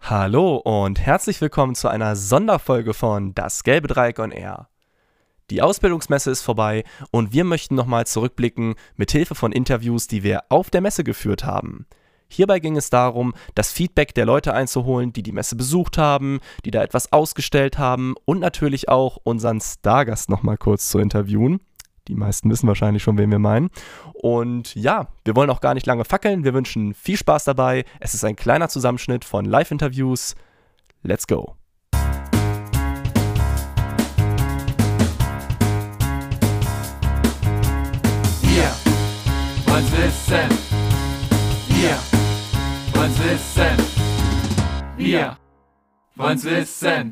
Hallo und herzlich willkommen zu einer Sonderfolge von Das Gelbe Dreieck on Air. Die Ausbildungsmesse ist vorbei und wir möchten nochmal zurückblicken mit Hilfe von Interviews, die wir auf der Messe geführt haben. Hierbei ging es darum, das Feedback der Leute einzuholen, die die Messe besucht haben, die da etwas ausgestellt haben und natürlich auch unseren Stargast nochmal kurz zu interviewen. Die meisten wissen wahrscheinlich schon, wen wir meinen. Und ja, wir wollen auch gar nicht lange fackeln. Wir wünschen viel Spaß dabei. Es ist ein kleiner Zusammenschnitt von Live-Interviews. Let's go! Wir wollen's wissen. Wir wollen's wissen. Wir wollen's wissen.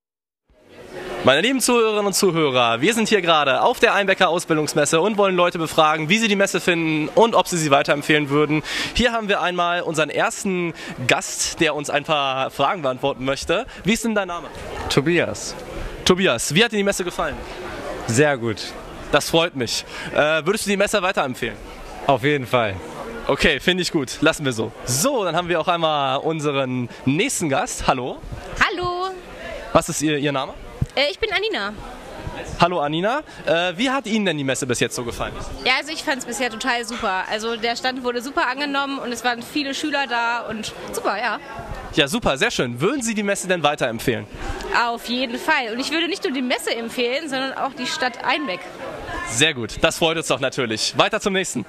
Meine lieben Zuhörerinnen und Zuhörer, wir sind hier gerade auf der Einbecker Ausbildungsmesse und wollen Leute befragen, wie sie die Messe finden und ob sie weiterempfehlen würden. Hier haben wir einmal unseren ersten Gast, der uns ein paar Fragen beantworten möchte. Wie ist denn dein Name? Tobias. Tobias, wie hat dir die Messe gefallen? Sehr gut. Das freut mich. Würdest du die Messe weiterempfehlen? Auf jeden Fall. Okay, finde ich gut. Lassen wir so. So, dann haben wir auch einmal unseren nächsten Gast. Hallo. Hallo, Was ist Ihr Name? ich bin Anina. Hallo Anina. Wie hat Ihnen denn die Messe bis jetzt so gefallen? Ja, also ich fand es bisher total super. Also der Stand wurde super angenommen und es waren viele Schüler da und super, ja. Ja, super, sehr schön. Würden Sie die Messe denn weiterempfehlen? Auf jeden Fall. Und ich würde nicht nur die Messe empfehlen, sondern auch die Stadt Einbeck. Sehr gut, das freut uns doch natürlich. Weiter zum nächsten.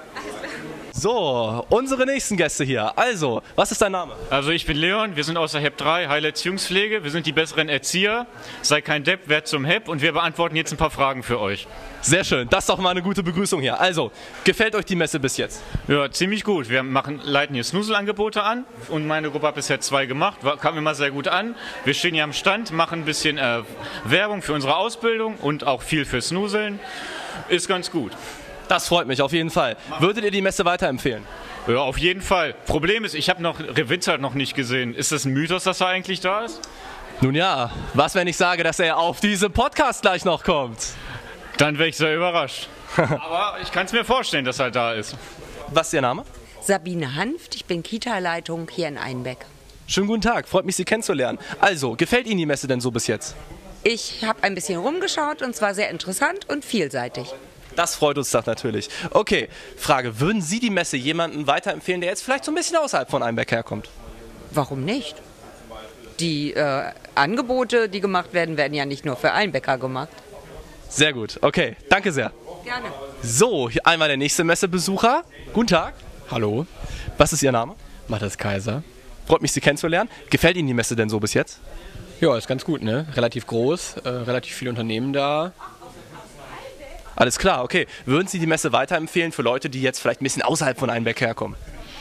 So, unsere nächsten Gäste hier. Also, was ist dein Name? Also ich bin Leon, wir sind aus der HEP 3, Heilerziehungspflege. Wir sind die besseren Erzieher. Sei kein Depp, werd zum HEP und wir beantworten jetzt ein paar Fragen für euch. Sehr schön, das ist doch mal eine gute Begrüßung hier. Also, gefällt euch die Messe bis jetzt? Ja, ziemlich gut. Wir leiten hier Snoozelangebote an und meine Gruppe hat bisher 2 gemacht. Kam immer sehr gut an. Wir stehen hier am Stand, machen ein bisschen Werbung für unsere Ausbildung und auch viel für Snoozeln. Ist ganz gut. Das freut mich, auf jeden Fall. Würdet ihr die Messe weiterempfehlen? Ja, auf jeden Fall. Problem ist, ich habe noch Revizard noch nicht gesehen. Ist das ein Mythos, dass er eigentlich da ist? Nun ja, was wenn ich sage, dass er auf diesem Podcast gleich noch kommt? Dann wäre ich sehr überrascht. Aber ich kann es mir vorstellen, dass er da ist. Was ist Ihr Name? Sabine Hanft, ich bin Kita-Leitung hier in Einbeck. Schönen guten Tag, freut mich, Sie kennenzulernen. Also, gefällt Ihnen die Messe denn so bis jetzt? Ich habe ein bisschen rumgeschaut und zwar sehr interessant und vielseitig. Das freut uns doch natürlich. Okay, Frage, würden Sie die Messe jemandem weiterempfehlen, der jetzt vielleicht so ein bisschen außerhalb von Einbeck herkommt? Warum nicht? Die Angebote, die gemacht werden, werden ja nicht nur für Einbecker gemacht. Sehr gut, okay, danke sehr. Gerne. So, hier einmal der nächste Messebesucher. Guten Tag. Hallo, Was ist Ihr Name? Matthias Kaiser. Freut mich, Sie kennenzulernen. Gefällt Ihnen die Messe denn so bis jetzt? Ja, ist ganz gut, ne? Relativ groß, relativ viele Unternehmen da. Alles klar, okay. Würden Sie die Messe weiterempfehlen für Leute, die jetzt vielleicht ein bisschen außerhalb von Einbeck herkommen?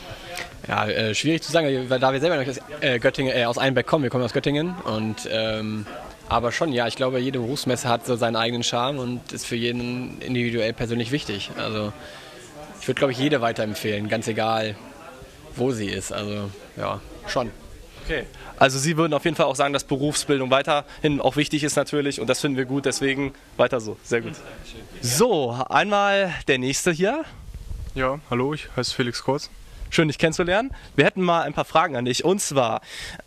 Ja, schwierig zu sagen, weil da wir selber nicht aus Einbeck kommen, wir kommen aus Göttingen. Und, aber schon, ja, ich glaube, jede Berufsmesse hat so seinen eigenen Charme und ist für jeden individuell persönlich wichtig. Also ich würde, glaube ich, jede weiterempfehlen, ganz egal, wo sie ist. Also ja, schon. Okay. Also Sie würden auf jeden Fall auch sagen, dass Berufsbildung weiterhin auch wichtig ist natürlich und das finden wir gut, deswegen weiter so. Sehr gut. So, einmal der nächste hier. Ja, hallo, ich heiße Felix Kurz. Schön, dich kennenzulernen. Wir hätten mal ein paar Fragen an dich und zwar,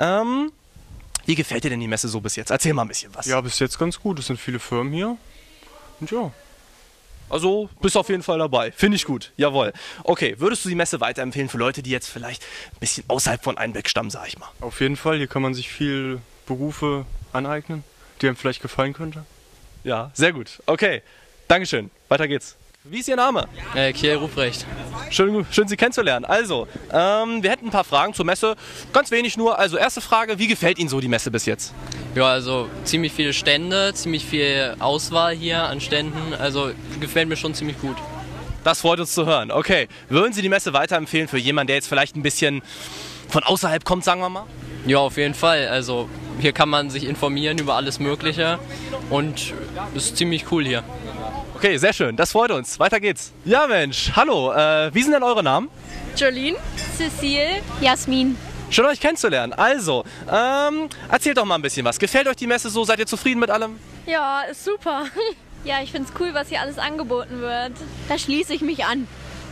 wie gefällt dir denn die Messe so bis jetzt? Erzähl mal ein bisschen was. Ja, bis jetzt ganz gut. Es sind viele Firmen hier. Und ja, Also, bist auf jeden Fall dabei. Finde ich gut. Jawohl. Okay, würdest du die Messe weiterempfehlen für Leute, die jetzt vielleicht ein bisschen außerhalb von Einbeck stammen, sag ich mal? auf jeden Fall. Hier kann man sich viel Berufe aneignen, die einem vielleicht gefallen könnte. Ja, sehr gut. Okay, Dankeschön. Weiter geht's. Wie ist Ihr Name? Kiel Ruprecht. Schön, Sie kennenzulernen. Also, wir hätten ein paar Fragen zur Messe. Ganz wenig nur. Also, erste Frage, wie gefällt Ihnen so die Messe bis jetzt? Ja, also ziemlich viele Stände, ziemlich viel Auswahl hier an Ständen. Also gefällt mir schon ziemlich gut. Das freut uns zu hören. Okay, würden Sie die Messe weiterempfehlen für jemanden, der jetzt vielleicht ein bisschen von außerhalb kommt, sagen wir mal? Ja, auf jeden Fall. Also hier kann man sich informieren über alles Mögliche und es ist ziemlich cool hier. Okay, sehr schön. Das freut uns. Weiter geht's. Ja, Mensch. Hallo. Wie sind denn eure Namen? Jolene, Cecile, Jasmin. Schön, euch kennenzulernen. Also, erzählt doch mal ein bisschen was. Gefällt euch die Messe so? Seid ihr zufrieden mit allem? Ja, ist super. Ja, ich finde es cool, was hier alles angeboten wird. Da schließe ich mich an.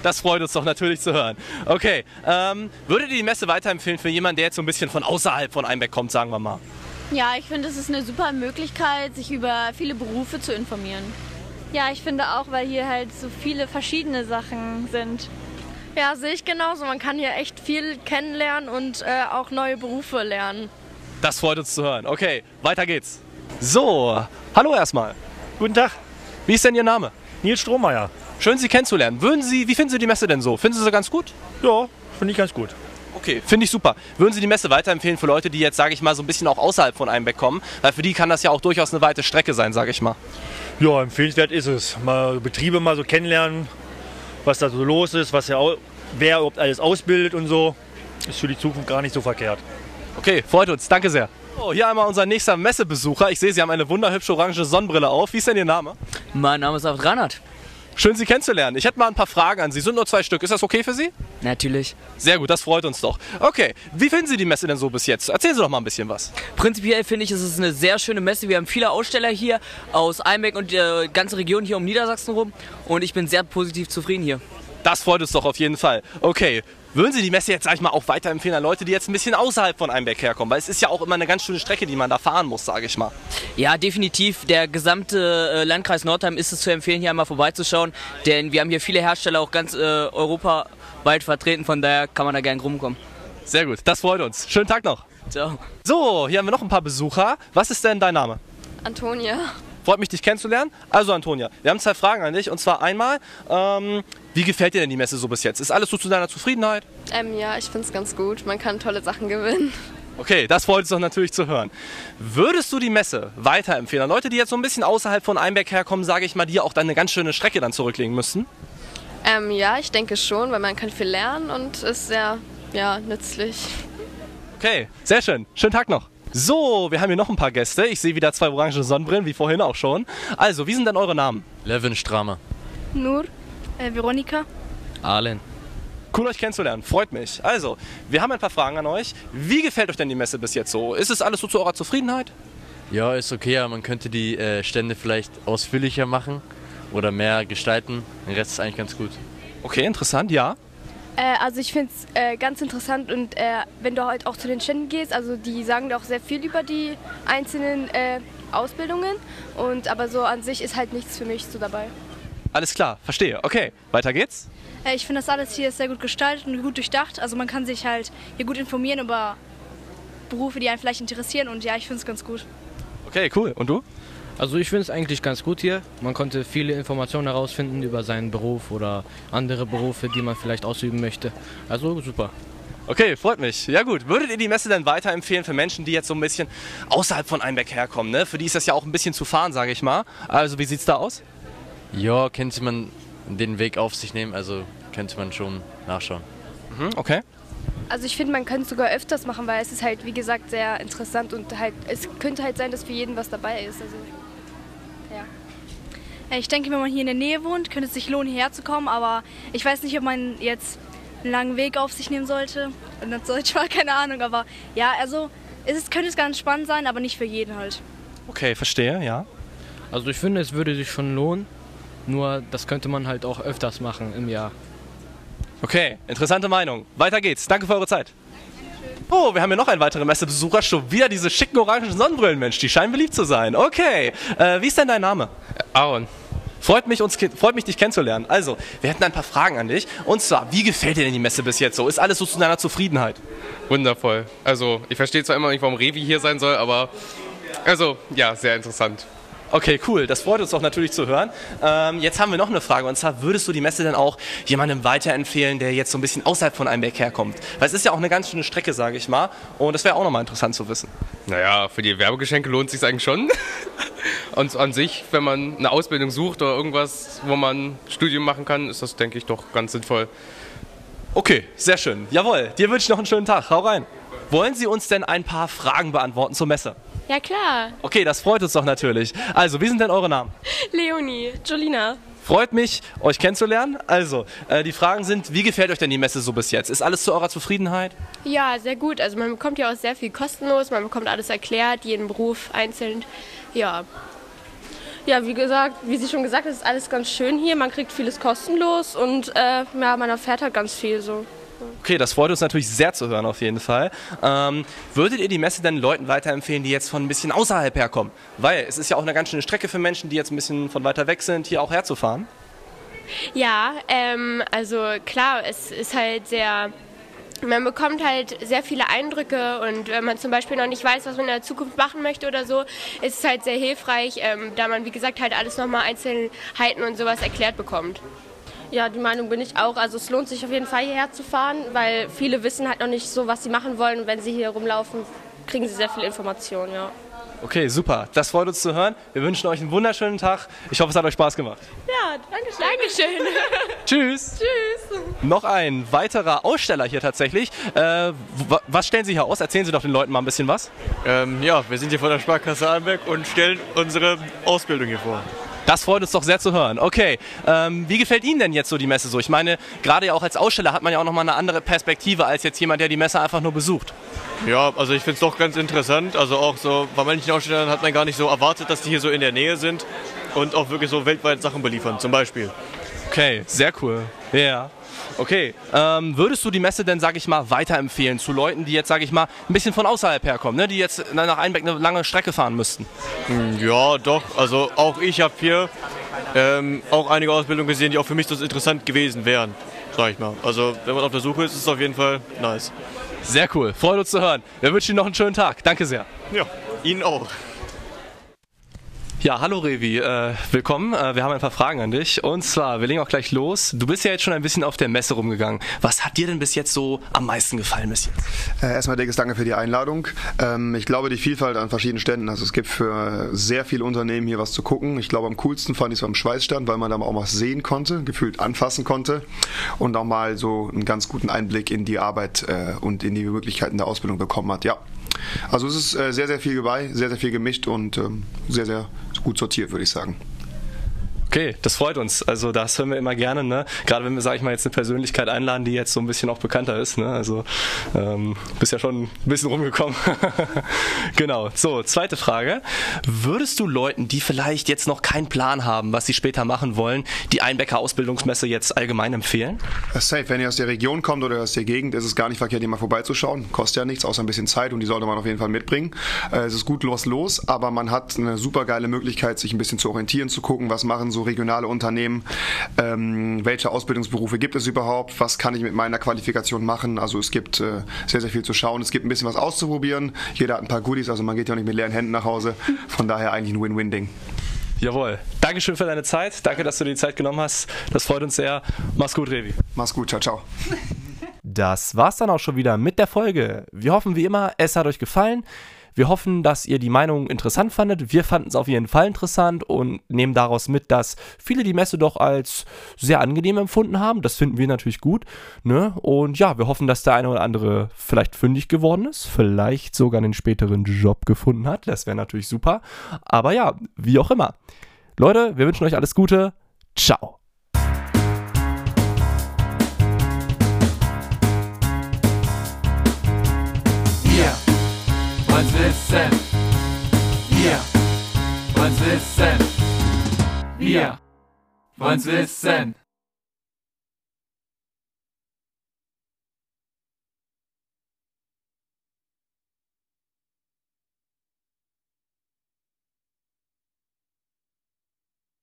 Das freut uns doch natürlich zu hören. Okay, würdet ihr die Messe weiterempfehlen für jemanden, der jetzt so ein bisschen von außerhalb von Einbeck kommt, sagen wir mal? Ja, ich finde, es ist eine super Möglichkeit, sich über viele Berufe zu informieren. Ja, ich finde auch, weil hier halt so viele verschiedene Sachen sind. Ja, sehe ich genauso. Man kann hier echt viel kennenlernen und auch neue Berufe lernen. Das freut uns zu hören. Okay, weiter geht's. So, hallo erstmal. Guten Tag. Wie ist denn Ihr Name? Nils Strohmeier. Schön, Sie kennenzulernen. Wie finden Sie die Messe denn so? Finden Sie sie ganz gut? Ja, finde ich ganz gut. Okay, finde ich super. Würden Sie die Messe weiterempfehlen für Leute, die jetzt, sage ich mal, so ein bisschen auch außerhalb von Einbeck kommen? Weil für die kann das ja auch durchaus eine weite Strecke sein, sage ich mal. Ja, empfehlenswert ist es. Mal Betriebe mal so kennenlernen, was da so los ist, wer überhaupt alles ausbildet und so. Ist für die Zukunft gar nicht so verkehrt. Okay, freut uns. Danke sehr. So, hier einmal unser nächster Messebesucher. Ich sehe, Sie haben eine wunderhübsche orange Sonnenbrille auf. Wie ist denn Ihr Name? Mein Name ist Avdranat. Schön, Sie kennenzulernen. Ich hätte mal ein paar Fragen an Sie. Sind nur 2 Stück. Ist das okay für Sie? Natürlich. Sehr gut, das freut uns doch. Okay, wie finden Sie die Messe denn so bis jetzt? Erzählen Sie doch mal ein bisschen was. Prinzipiell finde ich, es ist eine sehr schöne Messe. Wir haben viele Aussteller hier aus Einbeck und die ganze Region hier um Niedersachsen rum. Und ich bin sehr positiv zufrieden hier. Das freut uns doch auf jeden Fall. Okay, würden Sie die Messe jetzt, sag ich mal, auch weiterempfehlen an Leute, die jetzt ein bisschen außerhalb von Einbeck herkommen? Weil es ist ja auch immer eine ganz schöne Strecke, die man da fahren muss, sage ich mal. Ja, definitiv. Der gesamte Landkreis Nordheim ist es zu empfehlen, hier einmal vorbeizuschauen. Denn wir haben hier viele Hersteller, auch ganz europaweit vertreten. Von daher kann man da gerne rumkommen. Sehr gut, das freut uns. Schönen Tag noch. Ciao. So, hier haben wir noch ein paar Besucher. Was ist denn dein Name? Antonia. Freut mich, dich kennenzulernen. Also Antonia, wir haben 2 Fragen an dich. Und zwar einmal, wie gefällt dir denn die Messe so bis jetzt? Ist alles so zu deiner Zufriedenheit? Ja, ich finde es ganz gut. Man kann tolle Sachen gewinnen. Okay, das freut uns doch natürlich zu hören. Würdest du die Messe weiterempfehlen an Leute, die jetzt so ein bisschen außerhalb von Einbeck herkommen, sage ich mal, die auch dann eine ganz schöne Strecke dann zurücklegen müssten? Ja, ich denke schon, weil man kann viel lernen und ist sehr nützlich. Okay, sehr schön. Schönen Tag noch. So, wir haben hier noch ein paar Gäste. Ich sehe wieder 2 orange Sonnenbrillen, wie vorhin auch schon. Also, wie sind denn eure Namen? Levin Stramer. Nur, Veronika. Arlen. Cool, euch kennenzulernen. Freut mich. Also, wir haben ein paar Fragen an euch. Wie gefällt euch denn die Messe bis jetzt so? Ist es alles so zu eurer Zufriedenheit? Ja, ist okay. Ja, man könnte die Stände vielleicht ausführlicher machen oder mehr gestalten. Der Rest ist eigentlich ganz gut. Okay, interessant, ja. Also ich finde es ganz interessant und wenn du halt auch zu den Ständen gehst, also die sagen da auch sehr viel über die einzelnen Ausbildungen, aber so an sich ist halt nichts für mich so dabei. Alles klar, verstehe. Okay, weiter geht's. Ich finde das alles hier sehr gut gestaltet und gut durchdacht, also man kann sich halt hier gut informieren über Berufe, die einen vielleicht interessieren und ja, ich finde es ganz gut. Okay, cool. Und du? Also ich finde es eigentlich ganz gut hier. Man konnte viele Informationen herausfinden über seinen Beruf oder andere Berufe, die man vielleicht ausüben möchte. Also super. Okay, freut mich. Ja gut, würdet ihr die Messe dann weiterempfehlen für Menschen, die jetzt so ein bisschen außerhalb von Einbeck herkommen? Ne? Für die ist das ja auch ein bisschen zu fahren, sage ich mal. Also wie sieht's da aus? Ja, könnte man den Weg auf sich nehmen, also könnte man schon nachschauen. Okay. Also ich finde, man könnte es sogar öfters machen, weil es ist halt, wie gesagt, sehr interessant und halt, es könnte halt sein, dass für jeden was dabei ist. Also, ja. Ich denke, wenn man hier in der Nähe wohnt, könnte es sich lohnen, hierher zu kommen, aber ich weiß nicht, ob man jetzt einen langen Weg auf sich nehmen sollte. Und das Deutsch war, keine Ahnung, aber ja, also könnte es ganz spannend sein, aber nicht für jeden halt. Okay, verstehe, ja. Also ich finde, es würde sich schon lohnen, nur das könnte man halt auch öfters machen im Jahr. Okay, interessante Meinung. Weiter geht's. Danke für eure Zeit. Oh, wir haben hier noch einen weiteren Messebesucher. Schon wieder diese schicken orangen Sonnenbrillen, Mensch. Die scheinen beliebt zu sein. Okay, wie ist denn dein Name? Aaron. Freut mich, dich kennenzulernen. Also, wir hätten ein paar Fragen an dich. Und zwar, wie gefällt dir denn die Messe bis jetzt so? Ist alles so zu deiner Zufriedenheit? Wundervoll. Also, ich verstehe zwar immer nicht, warum Revi hier sein soll, aber also, ja, sehr interessant. Okay, cool. Das freut uns doch natürlich zu hören. Jetzt haben wir noch eine Frage. Und zwar, würdest du die Messe denn auch jemandem weiterempfehlen, der jetzt so ein bisschen außerhalb von Einbeck herkommt? Weil es ist ja auch eine ganz schöne Strecke, sage ich mal. Und das wäre auch nochmal interessant zu wissen. Naja, für die Werbegeschenke lohnt es sich eigentlich schon. Und an sich, wenn man eine Ausbildung sucht oder irgendwas, wo man Studium machen kann, ist das, denke ich, doch ganz sinnvoll. Okay, sehr schön. Jawohl, dir wünsche ich noch einen schönen Tag. Hau rein. Wollen Sie uns denn ein paar Fragen beantworten zur Messe? Ja, klar. Okay, das freut uns doch natürlich. Also, wie sind denn eure Namen? Leonie, Jolina. Freut mich, euch kennenzulernen. Also, die Fragen sind, wie gefällt euch denn die Messe so bis jetzt? Ist alles zu eurer Zufriedenheit? Ja, sehr gut. Also man bekommt ja auch sehr viel kostenlos, man bekommt alles erklärt, jeden Beruf einzeln. Ja. Ja, wie sie schon gesagt hat, ist alles ganz schön hier. Man kriegt vieles kostenlos und ja, man erfährt halt ganz viel so. Okay, das freut uns natürlich sehr zu hören auf jeden Fall. Würdet ihr die Messe denn Leuten weiterempfehlen, die jetzt von ein bisschen außerhalb herkommen? Weil es ist ja auch eine ganz schöne Strecke für Menschen, die jetzt ein bisschen von weiter weg sind, hier auch herzufahren. Ja, also klar, es ist halt man bekommt halt sehr viele Eindrücke und wenn man zum Beispiel noch nicht weiß, was man in der Zukunft machen möchte oder so, ist es halt sehr hilfreich, da man, wie gesagt, halt alles nochmal Einzelheiten und sowas erklärt bekommt. Ja, die Meinung bin ich auch. Also es lohnt sich auf jeden Fall hierher zu fahren, weil viele wissen halt noch nicht so, was sie machen wollen und wenn sie hier rumlaufen, kriegen sie sehr viel Information, ja. Okay, super. Das freut uns zu hören. Wir wünschen euch einen wunderschönen Tag. Ich hoffe, es hat euch Spaß gemacht. Ja, danke schön. Dankeschön. Tschüss. Tschüss. Noch ein weiterer Aussteller hier tatsächlich. Was stellen Sie hier aus? Erzählen Sie doch den Leuten mal ein bisschen was. Ja, wir sind hier von der Sparkasse Einbeck und stellen unsere Ausbildung hier vor. Das freut uns doch sehr zu hören. Okay, wie gefällt Ihnen denn jetzt so die Messe so? Ich meine, gerade ja auch als Aussteller hat man ja auch nochmal eine andere Perspektive als jetzt jemand, der die Messe einfach nur besucht. Ja, also ich finde es doch ganz interessant. Also auch so, bei manchen Ausstellern hat man gar nicht so erwartet, dass die hier so in der Nähe sind und auch wirklich so weltweit Sachen beliefern, zum Beispiel. Okay, sehr cool. Ja. Okay, würdest du die Messe denn, sag ich mal, weiterempfehlen zu Leuten, die jetzt, sag ich mal, ein bisschen von außerhalb herkommen, ne? Die jetzt nach Einbeck eine lange Strecke fahren müssten? Ja, doch. Also auch ich habe hier auch einige Ausbildungen gesehen, die auch für mich so interessant gewesen wären, sag ich mal. Also wenn man auf der Suche ist, ist es auf jeden Fall nice. Sehr cool, freut uns zu hören. Wir wünschen Ihnen noch einen schönen Tag. Danke sehr. Ja, Ihnen auch. Ja, hallo Revi, willkommen. Wir haben ein paar Fragen an dich. Und zwar, wir legen auch gleich los. Du bist ja jetzt schon ein bisschen auf der Messe rumgegangen. Was hat dir denn bis jetzt so am meisten gefallen bis jetzt? Erstmal dickes Danke für die Einladung. Ich glaube, die Vielfalt an verschiedenen Ständen. Also es gibt für sehr viele Unternehmen hier was zu gucken. Ich glaube, am coolsten fand ich es beim Schweißstand, weil man da auch was sehen konnte, gefühlt anfassen konnte und auch mal so einen ganz guten Einblick in die Arbeit und in die Möglichkeiten der Ausbildung bekommen hat. Ja. Also es ist sehr, sehr viel dabei, sehr, sehr viel gemischt und sehr, sehr gut sortiert, würde ich sagen. Okay, das freut uns. Also das hören wir immer gerne, ne? Gerade wenn wir, sag ich mal, jetzt eine Persönlichkeit einladen, die jetzt so ein bisschen auch bekannter ist, ne? Also bist ja schon ein bisschen rumgekommen. Genau. So, zweite Frage. Würdest du Leuten, die vielleicht jetzt noch keinen Plan haben, was sie später machen wollen, die Einbecker Ausbildungsmesse jetzt allgemein empfehlen? Safe, wenn ihr aus der Region kommt oder aus der Gegend, ist es gar nicht verkehrt, hier mal vorbeizuschauen. Kostet ja nichts, außer ein bisschen Zeit und die sollte man auf jeden Fall mitbringen. Es ist gut los, aber man hat eine super geile Möglichkeit, sich ein bisschen zu orientieren, zu gucken, was machen so regionale Unternehmen, welche Ausbildungsberufe gibt es überhaupt, was kann ich mit meiner Qualifikation machen, also es gibt sehr, sehr viel zu schauen, es gibt ein bisschen was auszuprobieren, jeder hat ein paar Goodies, also man geht ja auch nicht mit leeren Händen nach Hause, von daher eigentlich ein Win-Win-Ding. Jawohl. Dankeschön für deine Zeit, danke, dass du dir die Zeit genommen hast, das freut uns sehr. Mach's gut, Revi. Mach's gut, ciao, ciao. Das war's dann auch schon wieder mit der Folge. Wir hoffen wie immer, es hat euch gefallen. Wir hoffen, dass ihr die Meinung interessant fandet. Wir fanden es auf jeden Fall interessant und nehmen daraus mit, dass viele die Messe doch als sehr angenehm empfunden haben. Das finden wir natürlich gut, ne? Und ja, wir hoffen, dass der eine oder andere vielleicht fündig geworden ist, vielleicht sogar einen späteren Job gefunden hat. Das wäre natürlich super. Aber ja, wie auch immer. Leute, wir wünschen euch alles Gute. Ciao. Wollen's wissen, wir wollen's wissen, wir wollen's wissen.